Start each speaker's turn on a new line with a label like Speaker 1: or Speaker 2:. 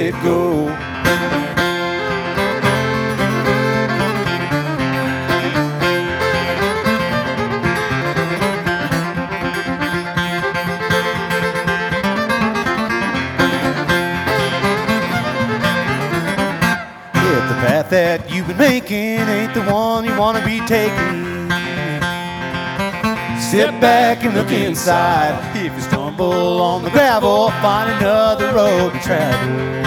Speaker 1: it go. If the path that you've been making ain't the one you want to be taking, sit back and look inside. If you stumble on the gravel, find another road to travel.